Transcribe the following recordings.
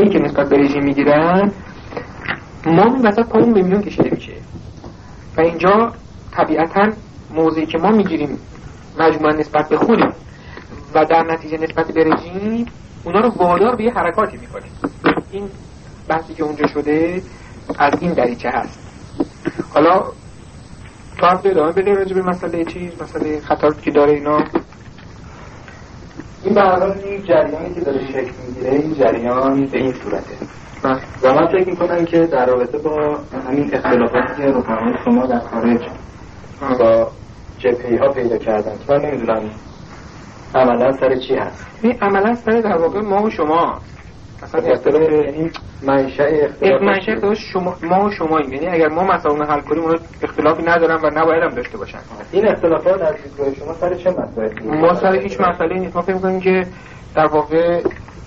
موضعی که نسبت به رژیم میگیرن ما مثلا پامون به میون کشیده میشه و اینجا طبیعتاً موضعی که ما میگیریم مجموعاً نسبت به خودیم و در نتیجه نسبت به رژیم اونا رو وادار به یه حرکاتی میکنه. این بحثی که اونجا شده از این دریچه هست. حالا تو هم ادامه بده راجع به مسئله مسئله خطراتی که داره اینا. این به هر حال این جریانی که داره شکل میگیره، این جریان به این صورته و من فکر میکنم که در رابطه با همین اختلافاتی که رفقای شما در خارج با جبهه‌ای ها پیدا کردن که من نمیدونم عملا سر چی هست. این عملا سر در واقع ما و شما اصلا اختلاف این منشأ اختلاف شما ما و شماییم. یعنی اگر ما مسائل حل کنیم اونا اختلافی ندارن و نباید هم داشته باشن. این اختلافات از دیدگاه شما سر چه مسائلی؟ ما سر هیچ مسئله‌ای نیست. ما فکر می‌کنیم که در واقع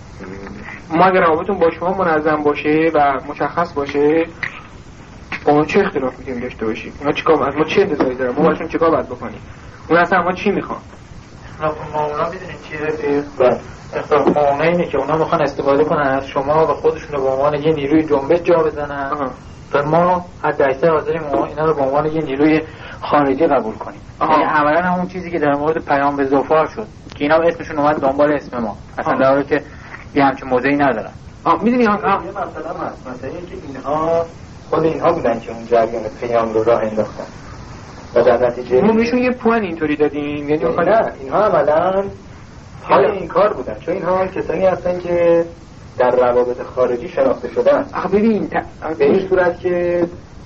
ما اگر روابطمون با شما منظم باشه و مشخص باشه با ما چه اختلافی می‌تونیم داشته باشیم؟ اونا چیکار از ما چه انتظاری دارن؟ ما باشون چیکار باید بکنیم؟ اونا اصلا ما چی می‌خوان؟ ما اونا می‌دونین چیه؟ اختلاف ما اونا اینه که اونا میخوان استفاده کنن از شما و خودشون رو به عنوان یه نیروی جنبش جا بزنن و ما حد اکثر حاضریم اینا رو به عنوان یه نیروی خارجی قبول کنیم. یعنی عملا همون چیزی که در مورد پیام به ظفار شد که اینا اسمشون اومد دنبال اسم ما اصلا در حالی که یه همچین موضعی ندارن. میدونی یه مثلا هست مثلا اینکه اینها خود اینها بودن که اون جریان پیام رو راه انداختن و در نتیجه ما بهشون یه پوان اینطوری دادیم. یعنی نه اینها عملاً حال این کار بودن چون اینها کسانی هستن که در روابط خارجی شناخته شدن. ببین به این صورت که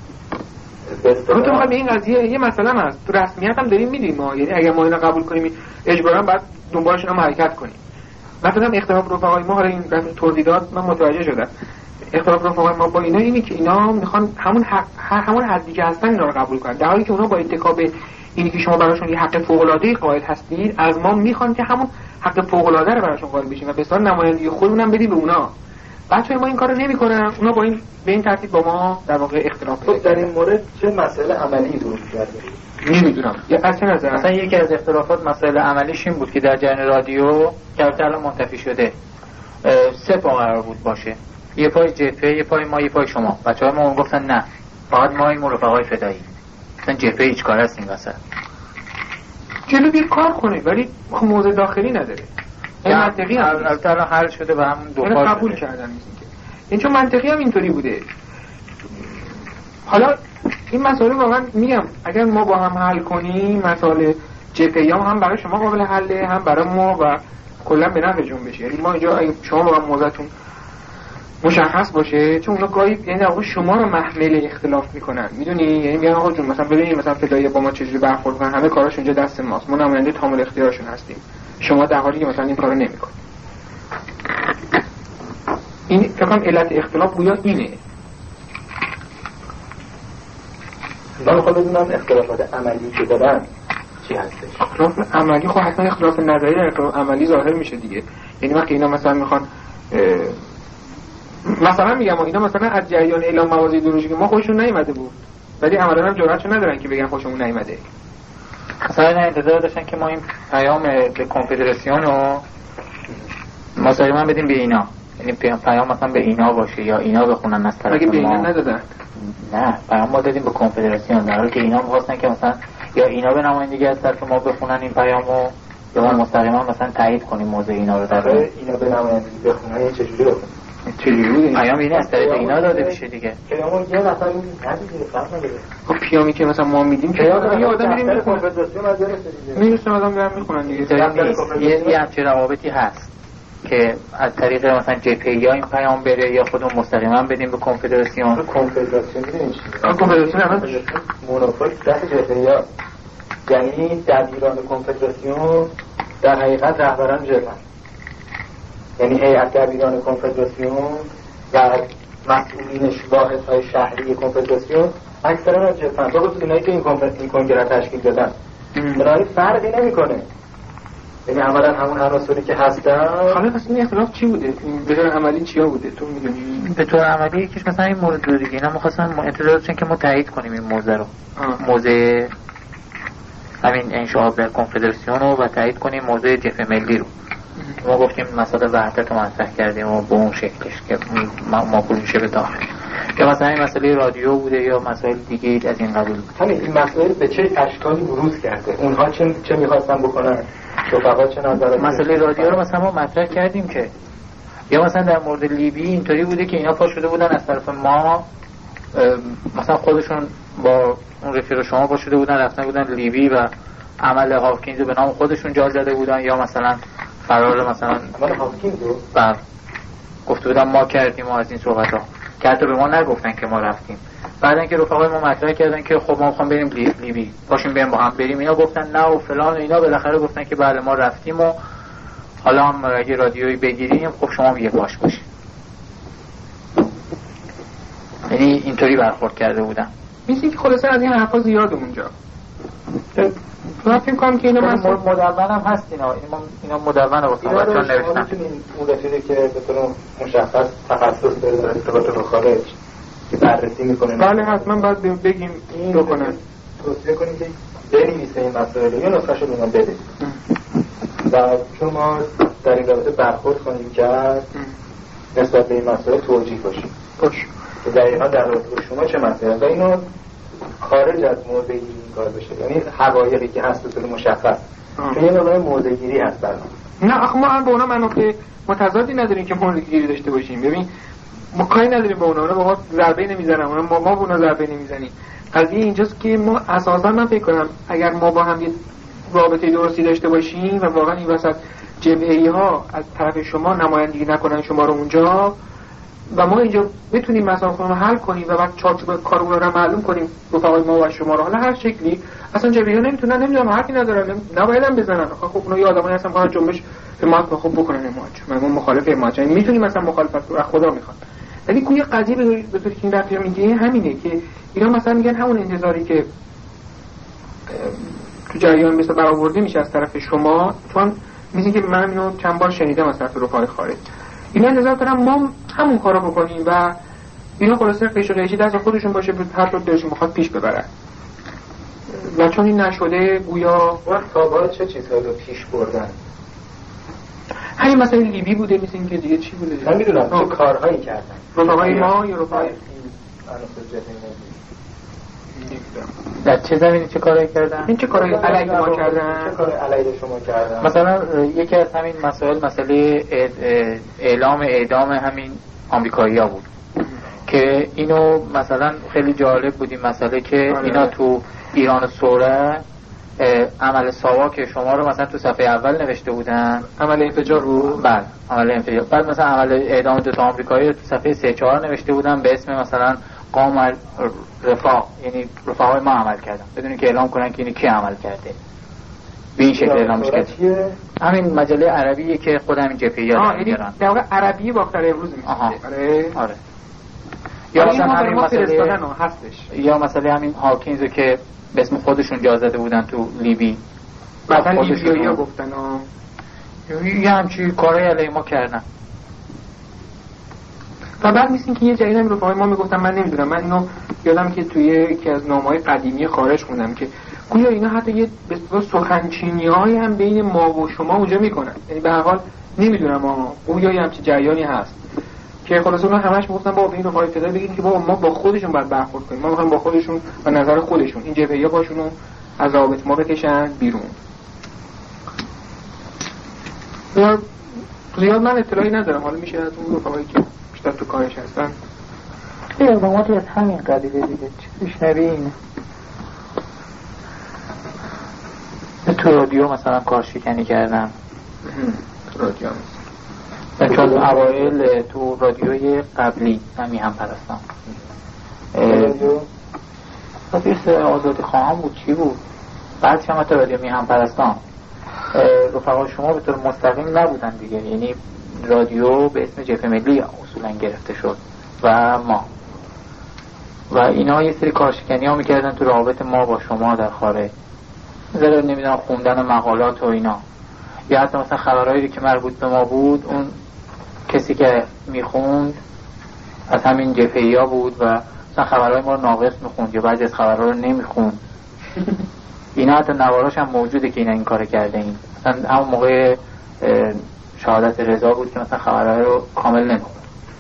تو میخوای به این قضیه یه مسئله هست تو رسمیت هم داریم میدیم ما. یعنی اگر ما اینا قبول کنیم اجباراً باید دنبالشون هم حرکت کنیم. مثلا اختلاف رفقای ما، حالا این توضیحات من متوجه شدم، اختلاف رفقای ما با اینا اینه که اینا میخوان همون حدی که هستن اینا رو قبول کنن، در حالی که اونا با اتکا به اینی که شما براشون یه حق فوق‌العاده قائل هستید از ما میخوان که همون حق فوق‌العاده رو براشون قائل بشیم و به اصطلاح نمایندگی خودمون هم بدیم به اونا. بچه‌ها ما این کارو نمی‌کنن، اونا با این به این ترتیب با ما در واقع اختلاف دارن. در این مورد چه مسئله عملی وجود داره؟ نمیدونم. یا اصلا مثلا یکی از اختلافات مسئله عملیش این بود که در جریان رادیو که الان منتفی شده 3 پا قرار بود باشه، یه پای جبهه، یه پای ما، یه پای شما. بچه‌ها ما گفتن نه فقط ما این رفقای فدایی، مثلا جبهه هیچ کار است این واسه جلو بیر کار کنه ولی موضع داخلی نداره. این منطقی هم البته الان حل شده و همون دو پا قبول کردن این چون منطقی هم اینطوری بوده. حالا این مسئله واقعا میگم اگر ما با هم حل کنیم مسئله جبهه‌ای هم برای شما قابل حله هم برای ما و کلا به نفع جنبش. یعنی ما اینجا اگه شما با موضعتون مشخص باشه چون اونا گاهی یعنی آقا شما رو محمل اختلاف میکنن میدونی، یعنی میگن آقا جون مثلا ببینید مثلا فدایی با ما چجوری برخورد کنن، همه کاراش اونجا دست ماست، ما نماینده تامل اختیارشون هستیم، شما در حالی که مثلا این کارو نمیکنید. این فکر کنم علت اختلاف گویا اینه. من خود بدونم اختلافات عملی که دارن چی هستش. اختلاف عملی خب حتما اختلاف نظری در اختلاف عملی ظاهر میشه دیگه. یعنی وقتی اینا مثلا میخوان مثلا میگم اینا مثلا از جریان اعلام موازی ایدئولوژیک ما خوششون نیومده بود ولی عملاً هم جرأتشو ندارن که بگن خوشمون نیومده. مثلا انتظار داشتن که ما این پیام به کنفدراسیون رو مستقیما بدیم به اینا، یعنی پیام مثلا به اینا باشه یا اینا بخونن از طرف ما. به اینا ما ندادن. نه پیام ما دادیم به کنفدراسیون در حالی که اینا می‌خواستن که مثلا یا اینا به نمایندگی از طرف ما بخونن این پیامو یا ما مستقیما مثلا تایید کنیم موضوع اینا رو. در اینا به نمایندگی بخونن چجوری بخونن؟ چجوری پیام این از طریق اینا داده میشه دیگه. پیامو یه نفر ندیده فرق نداره. خب پیامی که مثلا ما میدیم که یه آدم میریم کنفدراسیون از درست دیگه میرسن آدم میرن میخونن دیگه. یه همچین روابطی هست که از طریق مثلا جبهه‌ای این پیام بره یا خودمون مستقیما بدیم به کنفدراسیون. کنفدراسیون میدونید چیه؟ کنفدراسیون هم مونوپول دست جبهه‌ای، یعنی دبیران کنفدراسیون در حقیقت رهبران جبهه، یعنی هیئت دبیران کنفدراسیون و مسئولین واحدهای شهری کنفدراسیون اکثرا از جبهه، به خصوص اونایی که این کنگره تشکیل دادن. بنابراین فرقی نمیکنه، یعنی اولا همون عناصری که هستن. حالا پس این اختلاف چی بوده؟ به طور عملی چیا بوده تو میدونی؟ به طور عملی یکیش مثلا این مورد رو دیگه اینا می‌خواستن انتظار داشتن که ما تایید کنیم این موضوع رو، موضوع همین انشاء در کنفدراسیون رو و تایید کنیم موضوع جبهه ملی رو. ما گفتیم مسئله وحدت رو مطرح کردیم و به اون شکلش که ما پول میشه به داخل، یا مثلا این مسئله رادیو بوده یا مسائل دیگه از این قبیل. همین این مسئله به چه اشکالی بروز کرده، اونها چه می‌خواستن بکنن، رفقا چه نظر. مسئله رادیو رو مثلا ما مطرح کردیم که یا مثلا در مورد لیبی اینطوری بوده که اینا پا شده بودن از طرف ما، مثلا خودشون با اون رفیق شما پا شده بودن رفتن بودن لیبی و عمل هاوکینز رو به نام خودشون جا زده بودن، یا مثلا فرار مثلا عمل هاوکینز رو گفته بودن ما کردیم و از این صحبت ها که حتی به ما نگفتن که ما رفتیم. بعدن که رفقای ما مطرح کردن که خب ما میخوام بریم لیبی، پاشیم بریم با هم بریم، اینا گفتن نه و فلان و اینا، بالاخره گفتن که بله ما رفتیم و حالا هم اگه رادیویی بگیریم خب شما یه باش باشید. یعنی اینطوری برخورد کرده بودن. میشه که خلاصه از این حرفا زیاد اونجا. من فکر کنم که اینا مدون هم هست، اینا مدون رو بخواه بچه‌ها نوشتن. میتونین اون رفیقی که به طور مشخص تخصص داره در ارتباط با خارج که بررسی میکنه، بله حتما باید بگیم این رو کنن، توصیه کنیم که بنویسه این مسائل یا نسخه‌شو به ما بده و چون ما در این رابطه برخورد کنیم کرد نسبت به این مسائل توجیه باشیم که دقیقا در رابطه با شما چه مسائل و اینو خارج از موضع این کار بشه، یعنی حقایقی که هست به طور مشخص که یه نوع موضع گیری هست برام. نه آخه ما هم به اونا منافع متضادی نداریم که موضع گیری داشته باشیم. ببین ما کاری نداریم به اونا با ما ضربه نمیزنن، ما به اونا ضربه نمیزنیم. قضیه اینجاست که ما اساسا من فکر کنم اگر ما با هم یه رابطه درستی داشته باشیم و واقعا این وسط جمعی ها از طرف شما نمایندگی نکنن شما رو اونجا و ما اینجا بتونیم مسائل رو حل کنیم و بعد چارچوب کارمون رو معلوم کنیم رفقای ما و شما رو، حالا هر شکلی اصلا جمعی ها نمیدونم حرفی ندارن، نباید هم بزنن. خب اونا یه آدمایی هستن که جنبش حمایت خب بکنن حمایت، من مخالف حمایت میتونیم مثلا مخالفت رو خدا میخواد، ولی گویا قضیه به طوری که این رفیق میگه همینه که اینا مثلا میگن همون انتظاری که تو جریان مثلا برآورده میشه از طرف شما، چون میگه که من اینو چند بار شنیدم از طرف رفقای خارج، اینا انتظار دارن ما همون کارو بکنیم و اینا خلاصه قیش و قیشی دست خودشون باشه به هر طور دلشون میخواد پیش ببرن و چون این نشده گویا تا با چه چیزهایی رو پیش بردن. همین مثلا لیبی بوده، مثل اینکه دیگه چی بوده من میدونم چه کارهایی کردن رفقای ما یا رفقای در چه زمینی چه کارهایی کردن؟ این چه کارهایی علیه ما کردن؟ چه کارهایی علیه شما کردن؟ مثلا یکی از همین مسائل مسئله اعدام همین آمریکایی‌ها بود که اینو مثلا خیلی جالب بود این مسئله که اینا تو ایران سوره عمل ساواک شما رو مثلا تو صفحه اول نوشته بودن، عمل انفجار رو بله عمل انفجار، بعد مثلا عمل اعدام دو تا آمریکایی رو تو صفحه 3-4 نوشته بودن به اسم مثلا قام رفاه، یعنی رفاهای ما عمل کردن بدون که اعلام کنن که اینی کی عمل کرده، به این شکل اعلامش کرده. همین مجله عربیه که خود همین جبهه‌ها میگن در واقع عربی باختر امروز میشه. آره یا مثلا همین مسئله هستش، یا مثلا همین هاکینز که به اسم خودشون جا زده بودن تو لیبی، مثلا لیبیایی‌ها گفتن یه همچین کارهای علیه ما کردن. و بعد میسین که یه جریان رفقای ما میگفتن، من نمیدونم، من اینو یادم که توی یکی از نامه‌های قدیمی خارج خوندم که گویا اینا حتی یه به اصطلاح سخنچینی‌های هم بین ما و شما اونجا میکنن، یعنی به هر حال نمیدونم گویا یه همچین جریانی هست که خلاص اونا همش میگفتن با این رفقای فدایی بگید که ما با خودشون باید برخورد کنیم، ما میخوایم با خودشون و نظر خودشون این جبهه‌ها باشونو از رابطه ما بکشن بیرون. زیاد من اطلاعی ندارم، حالا میشه از اون رفقایی که بیشتر تو کارش هستن اقداماتی از همین قبیله دیگه چیزش نبین. تو رادیو مثلا کارشکنی کردم، رادیو چون اوایل تو رادیوی قبلی همین هم پرستم رادیو آزادی خواهم بود چی بود، بعد شما تو رادیو می هم پرستم رفقای شما به طور مستقیم نبودن دیگه، یعنی رادیو به اسم جبهه ملی اصولا گرفته شد و ما و اینا یه سری کارشکنی ها میکردن تو رابط ما با شما در خارج، مثلا نمیدونم خوندن مقالات و اینا، یا حتی مثلا خبرهایی که مربوط به ما بود اون کسی که میخوند از همین جبهه‌ای ها بود و مثلا خبرهای ما رو ناقص میخوند یا بعضی از خبرها رو نمیخوند. اینا حتی نواراش هم موجوده که اینا این کار کرده این. مثلا همون موقع شهادت رضا بود که مثلا خبرها رو کامل نمیخوند.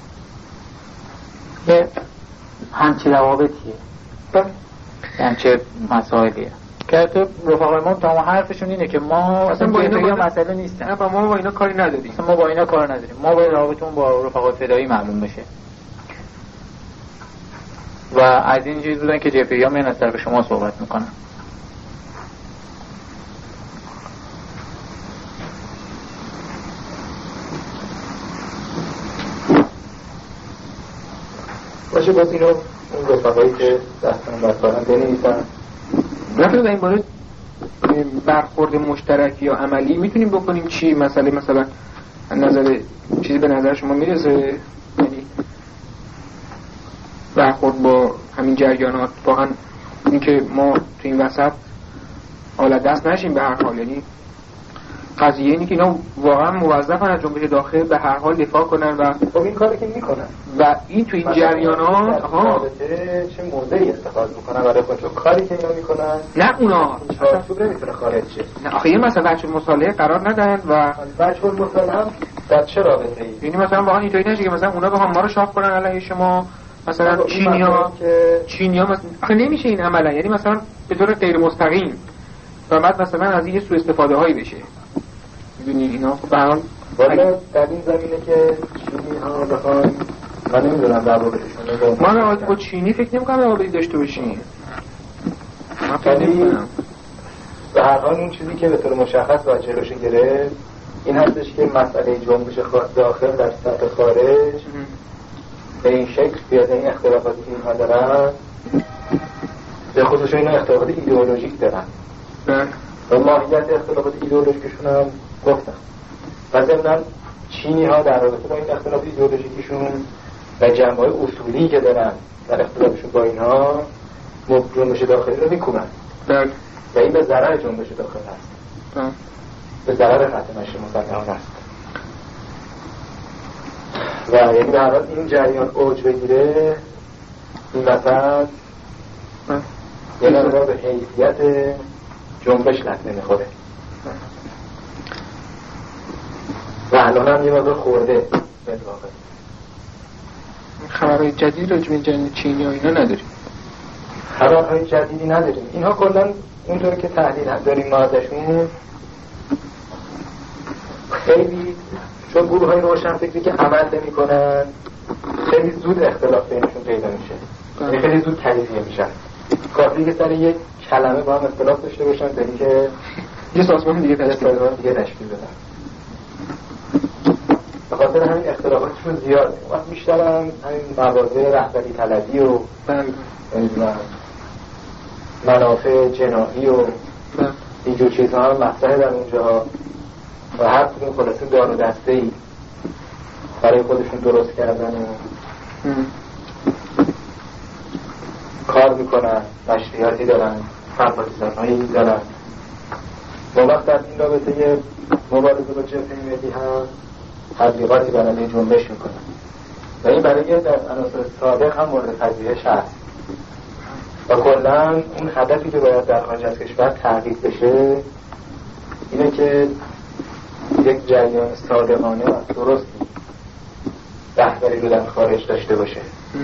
یه همچی روابطیه، همچه مسائلیه که تو رفقای ما تمام حرفشون اینه که ما اصلا با اینا مسئله نیستن. نه ما با اینا کاری نداریم. اصلا ما با اینا کار نداریم. ما باید رابطمون با رفقای فدایی معلوم بشه. و از این چیز بودن که جبهه‌ها میان از طرف شما صحبت میکنن. باشه باز اینو اون رفقایی که دستان برکارن بنویسن. مثلا در این باره برخورد مشترک یا عملی میتونیم بکنیم چی؟ مثلا نظر چیزی به نظر شما میرسه؟ یعنی برخورد با همین جریانات واقعا اینکه ما تو این وسط حالا دست نشیم به هر حال، یعنی قضیه اینه که اینا واقعا موظفن از جنبش داخل به هر حال دفاع کنن و خب این کاری که میکنن و این تو این جریانات چه موضعی استفاده میکنن برای خودشون کاری که اینا میکنن. نه اونا چارچوب نمیتونه خارج شه. نه آخه مثلا بچه مصالحه قرار ندن و بچه مصالحه هم در چه رابطه‌ای؟ یعنی مثلا واقعا اینطوری نشه که مثلا اونا بخوام ما رو شاخ کنن علیه شما، مثلا چینیا مثلا آخه نمیشه این عملا، یعنی مثلا به طور غیر مستقیم و بعد مثلا از این سوء استفاده هایی بشه. میدونی اینا خب به هر حال والا در این زمینه که چینی ها بخوان من نمیدونم روابطشون ما روابط با چینی فکر نمی‌کنم روابطی داشته باشیم. من فکر نمی‌کنم. به هر حال اون چیزی که به طور مشخص باید جلوش گرفت این هستش که مسئله جنبش داخل در سطح خارج به این شکل بیاد. این اختلافاتی که اینها دارن به خصوص اینا اختلافات ایدئولوژیک دارن و ماهیت اختلافات ایدئولوژیکشون هم گفتم و ضمناً چینی ها در رابطه با این اختلاف ایدئولوژیکشون و جنبه‌های اصولی که دارن در اختلافشون با اینها جنبش داخلی رو میکنن و این به ضرر جنبش داخل هست، به ضرر خط نشر مسلحانه است و یعنی به هر حال این جریان اوج بگیره این وسط یعنی را به حیثیت جنبش لطمه میخوره و الان هم یه مقدار خورده به واقع. خبرهای جدید راجع به جنگ چینی و اینا نداریم. خبرهای جدیدی نداریم. اینها کلا اونطور که تحلیل داریم ما ازشون خیلی چون گروه های روشن فکری که عمل نمی کنن خیلی زود اختلاف بینشون پیدا میشه، خیلی زود تجزیه میشن. کافیه که سر یک کلمه با هم اختلاف داشته باشن تا اینکه یه سازمان دیگه تشکیل بدن. به خاطر همین اختلافاتشون زیاده. وقت بیشتر هم همین مواضع رهبری طلبی و منافع جناحی و اینجور چیزها هم مطرحه در اونجا و هر کدوم خلاصه دار و دسته‌ای برای خودشون درست کردن و کار میکنن، نشریاتی دارن، سمپاتیزان‌هایی دارن. با وقت در این رابطه یه مبارزه با جبهه ملی هم تبلیغاتی برای جنبش میکنن و این برای در عناصر سابق هم مورد پذیرش هست و کلا اون هدفی که باید در خارج از کشور تحقیق بشه اینه که یک جریان صادقانه و درستی رهبری رو در خارج داشته باشه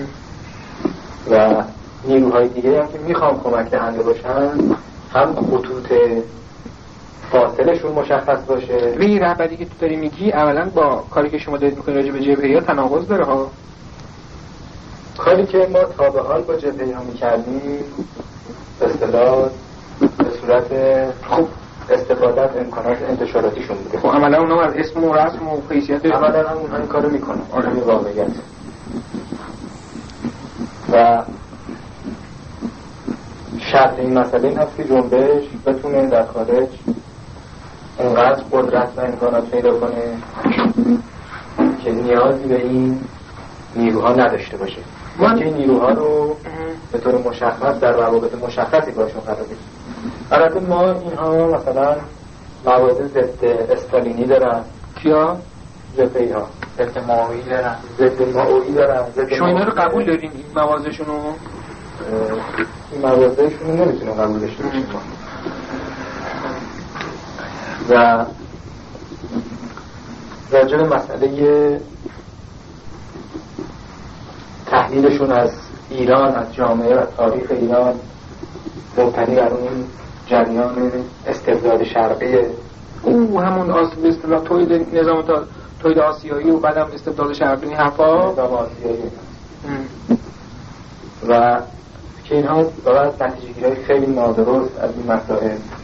و نیروهای دیگه هم که میخوام کمک دهنده باشن هم خطوط فاصلشون مشخص باشه. این رهبری که تو داری میگی اولا با کاری که شما دارید میکنید راجع به جبهه‌ها تناقض داره ها. کاری که ما تا به حال با جبهه‌ها میکردیم به اصطلاح به صورت خوب استفاده از امکانات انتشاراتیشون بوده. خب عملا اونها از اسم و رسم و حیثیت عملا هم اونها این کارو میکنن. این واقعیت و شرط این مسئله این هست که جنبش بتونه در خارج اونقدر قدرت و امکانات پیدا کنه که نیازی به این نیروها نداشته باشه. ما که این نیروها رو به طور مشخص در روابط مشخصی باشون قرار بدیم. البته ما اینها مثلا مواد ضد استالینی دارن. کیا؟ جبهه‌ای ها ضد ماویی دارن، ضد ماویی دارن. شما اینا رو قبول دارین این موازشون رو؟ این موازشون رو نمیتونم قبول داشته باشیم و راجع به مسئله تحلیلشون از ایران، از جامعه و تاریخ ایران مبتنی بر اون جریان استبداد شرقی او همون به اصطلاح تولید نظام تولید آسیایی و بعدم استبداد شرقی این حرفا نظام آسیایی و که اینها باید نتیجه گیری خیلی نادرست از این مسائل